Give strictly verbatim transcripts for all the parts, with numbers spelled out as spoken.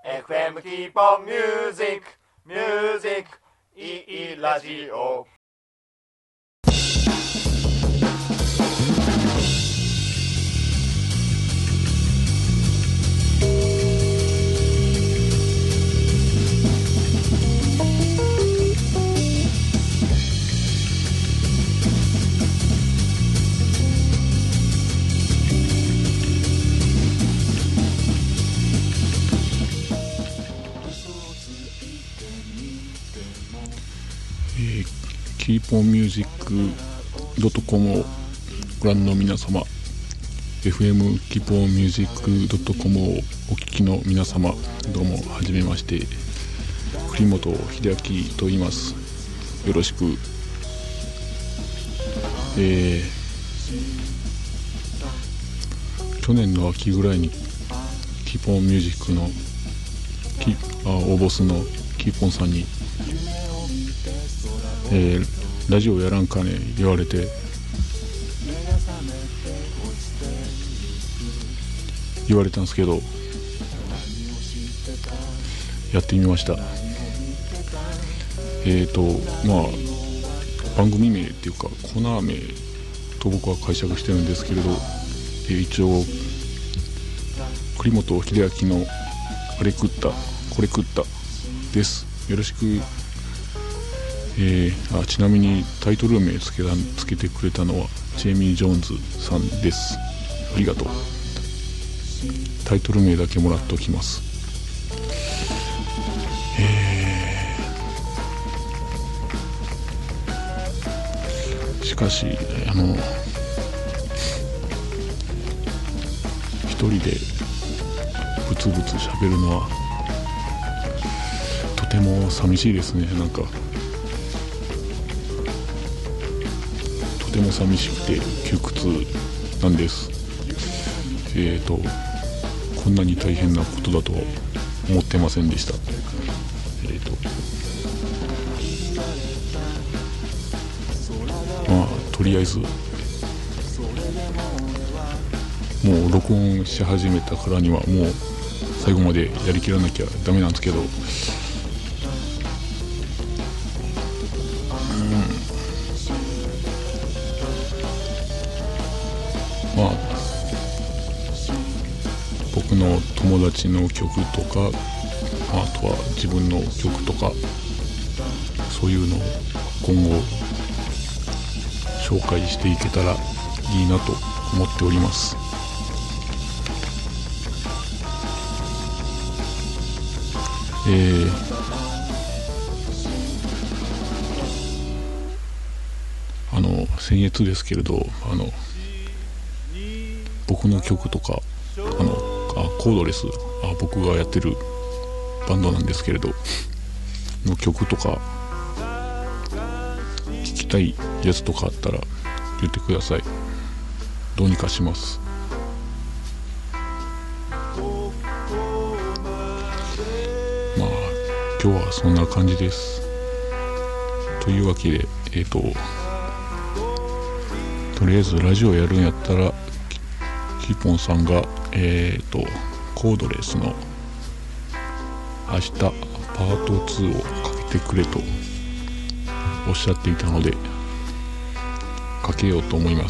エフエム Keep on Music Music いいラジオ。 キーポンミュージックドットコム をご覧の皆様、 エフエム キーポンミュージックドットコム をお聞きの皆様、どうもはじめまして。栗本秀明と言います。よろしく。えー、去年の秋ぐらいにキーポンミュージックのキあ大ボスのキーポンさんにえー、ラジオやらんかね言われて、言われたんですけどやってみました。えーとまあ番組名っていうかコーナー名と僕は解釈してるんですけれど、えー、一応栗本秀明のあれ食ったこれ食ったです。よろしく。えー、あちなみにタイトル名つけたつけてくれたのはジェイミー・ジョーンズさんです。ありがとう。タイトル名だけもらっておきます。えー、しかしあの一人でブツブツ喋るのはとても寂しいですね。なんかとても寂しくて窮屈なんです。えーとこんなに大変なことだとは思ってませんでした。えーとまあとりあえずもう録音し始めたからにはもう最後までやりきらなきゃダメなんですけど、まあ僕の友達の曲とか、あとは自分の曲とかそういうのを今後紹介していけたらいいなと思っております。えー、あの先月ですけれど、あの僕の曲とかあのあコードレスあ僕がやってるバンドなんですけれどの曲とか聞きたいやつとかあったら言ってください。どうにかします。まあ今日はそんな感じです。というわけでえっととりあえずラジオやるんやったらキーポンさんがえっとコードレスの明日パートツーをかけてくれとおっしゃっていたのでかけようと思います。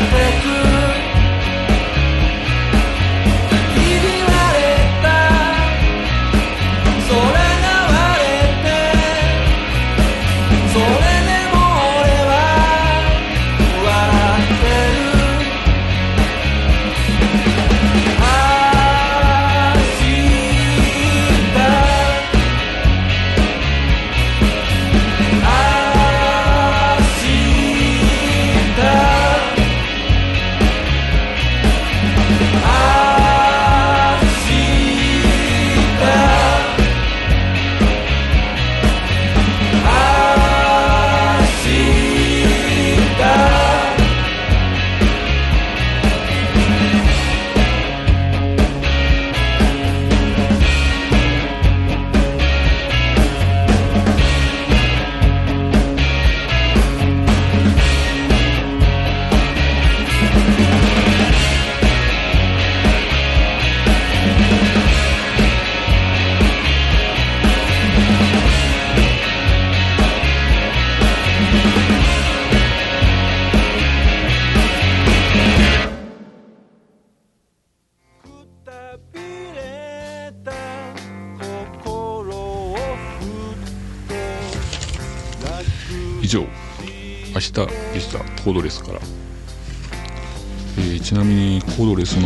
以上、明日でしたコードレスから、えー、ちなみにコードレスの、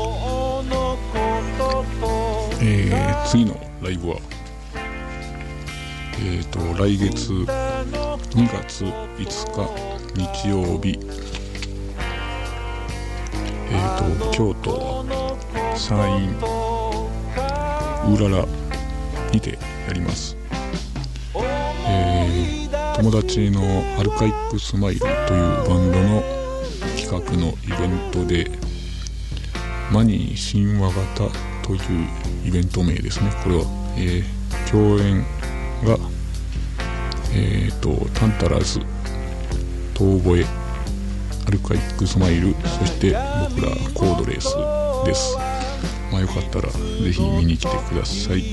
えー、次のライブは、えーと、来月にがついつか日曜日、えーと、京都山陰うららにてやります。えー、友達のアルカイックスマイルというバンドの企画のイベントで、マニー神話型というイベント名ですね。これは、えー、共演が、えーと、タンタラズ、遠吠え、アルカイックスマイル、そして僕らコードレースです。まあよかったらぜひ見に来てください。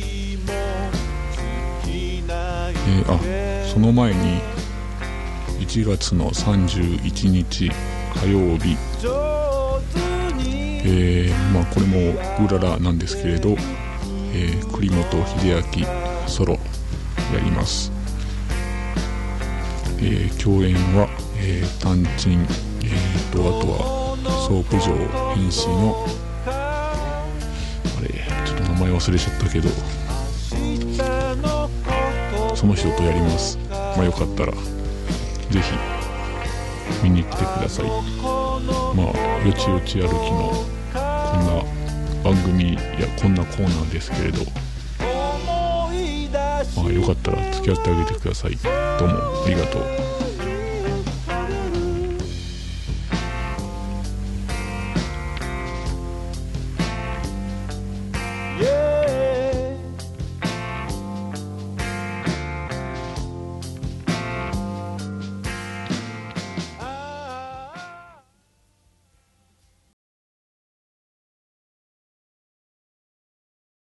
えー、あ、その前にいちがつのさんじゅういちにち火曜日、えー、まあこれもうららなんですけれど、えー、栗本秀明ソロやります。えー、共演は、えー、タンチン、えー、とあとはソープ場編集のあれちょっと名前忘れちゃったけど、その人とやります。まあよかったらぜひ見に来てください。まあよちよち歩きのこんな番組やこんなコーナーですけれど、まあよかったら付き合ってあげてください。どうもありがとう。